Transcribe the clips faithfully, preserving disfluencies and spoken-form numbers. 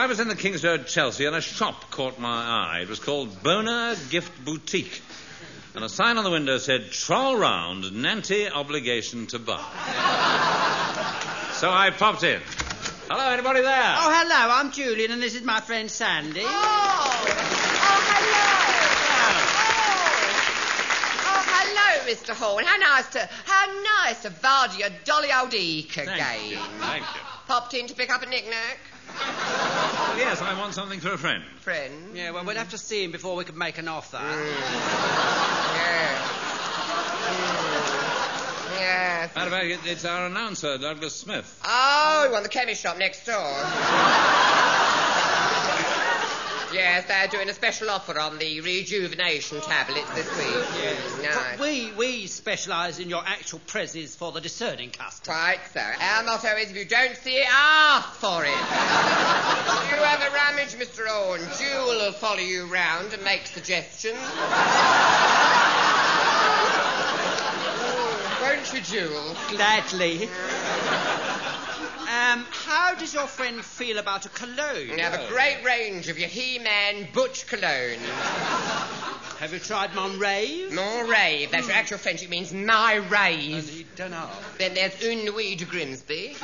I was in the King's Road, Chelsea, and a shop caught my eye. It was called Boner Gift Boutique. And a sign on the window said, "Troll round, Nanty obligation to buy." So I popped in. Hello, anybody there? Oh, hello, I'm Julian, and this is my friend Sandy. Oh, oh, hello. Oh, oh hello, Mister Horn. How nice to, how nice to vardy a dolly old eek again. Thank you. Thank you. Popped in to pick up a knick-knack. Well, yes, I want something for a friend. Friend? Yeah, well, we'd have to see him before we could make an offer. Mm. Yes. Mm. Yes. Matter of fact, it- it's our announcer, Douglas Smith. Oh, you want the chemist shop next door? Yes, they're doing a special offer on the rejuvenation tablets this week. Yes. Nice. We we specialise in your actual prezzies for the discerning customer. Quite so. Our motto is, if you don't see it, ask for it. You have a rummage, Mister Owen. Jewel will follow you round and make suggestions. Oh, won't you, Jewel? Gladly. Um, how does your friend feel about a cologne? We have a great range of your He-Man Butch cologne. Have you tried Monrave? More rave. That's your actual French. It means my rave. I don't know. Then there's Une Nuit de Grimsby.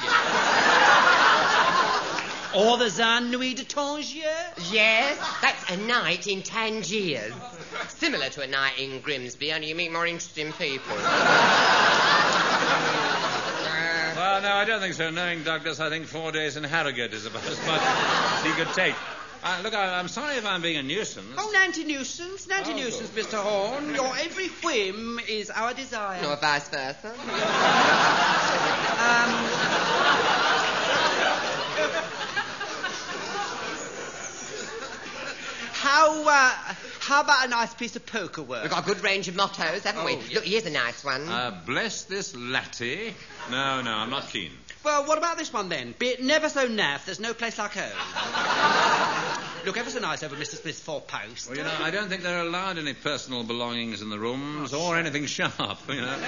Or the Zan Nuit de Tangier? Yes, that's a night in Tangiers. Similar to a night in Grimsby, only you meet more interesting people. Well, no, I don't think so. Knowing Douglas, I think four days in Harrogate is about as much as he could take. Uh, look, I, I'm sorry if I'm being a nuisance. Oh, Nanty nuisance, Nanty Oh, nuisance, good. Mister Horn. Your every whim is our desire. Or vice versa. How, uh, how about a nice piece of poker work? We've got a good range of mottos, haven't we? Oh, yes. Look, here's a nice one. Uh, bless this latte. No, no, I'm not keen. Well, what about this one, then? Be it never so naff, there's no place like home. Look ever so nice over Mister Smith's four-post. Well, you know, I don't think they're allowed any personal belongings in the rooms or anything sharp, you know.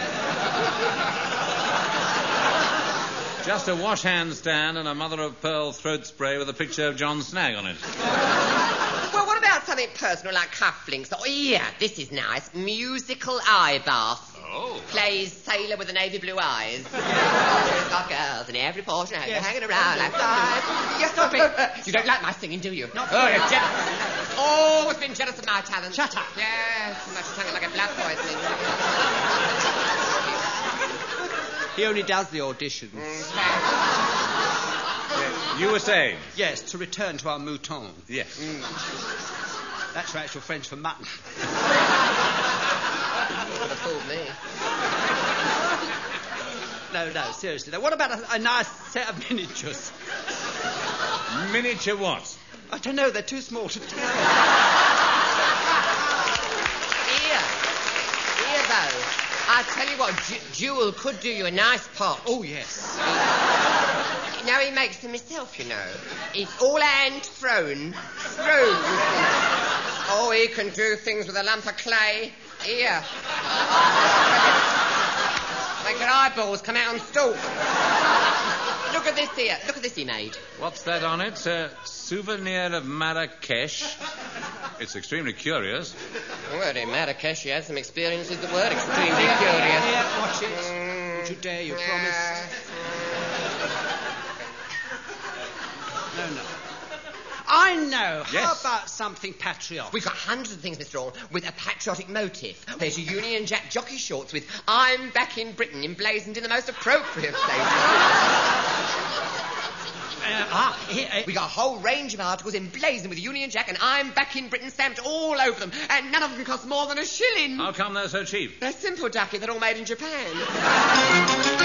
Just a wash hand stand and a mother-of-pearl throat spray with a picture of John Snag on it. Well, what about something personal like cufflinks? Oh, yeah, this is nice. Musical eye bath. Oh. Plays sailor with the navy blue eyes. There's got girls in every portion of Yes. hanging around like flies. Yes, stop it. You don't like my singing, do you? Not Oh, you're jealous. Always been jealous of my talent. Shut up. Yes, too much tongue like a blood poisoning. He only does the auditions. You were saying? Yes, to return to our mouton. Yes. That's your actual French for mutton. Could have fooled me. No, no, seriously. Now, what about a, a nice set of miniatures? Miniature what? I don't know, they're too small to tell. Here. Here, though. I tell you what, Ju- Jewel could do you a nice pot. Oh, yes. Now he makes them himself, you know. It's all hand thrown. Thrown. Oh, he can do things with a lump of clay. Here. Make your eyeballs come out on stalk. Look at this here. Look at this he made. What's that on it? A souvenir of Marrakesh. It's extremely curious. Well, in Marrakesh, he had some experiences that were extremely curious. Here, watch it. Mm. Don't you dare, you Yeah. promised. No, no. I know. How Yes. about something patriotic? We've got hundreds of things, Mister Orr, with a patriotic motive. There's your Union Jack jockey shorts with "I'm back in Britain" emblazoned in the most appropriate places. Uh, ah, here, uh, We got a whole range of articles emblazoned with Union Jack and "I'm back in Britain" stamped all over them, and none of them cost more than a shilling. How come they're so cheap? They're simple, ducky. They're all made in Japan.